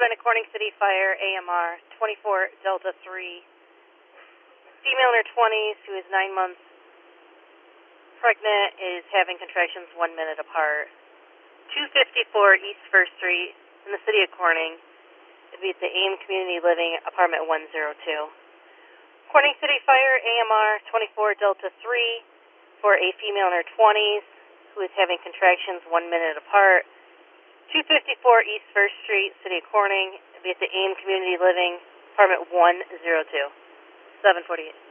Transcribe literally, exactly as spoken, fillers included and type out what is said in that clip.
been a Corning City Fire, A M R, twenty-four Delta three. Female in her twenties who is nine months pregnant is having contractions one minute apart. two fifty-four East First Street in the city of Corning. It'd be at the AIM Community Living, apartment one oh two. Corning City Fire, A M R, twenty-four Delta three, for a female in her twenties who is having contractions one minute apart. two fifty-four East First Street, city of Corning. It'd be at the AIM Community Living, apartment one oh two. seven forty-eight.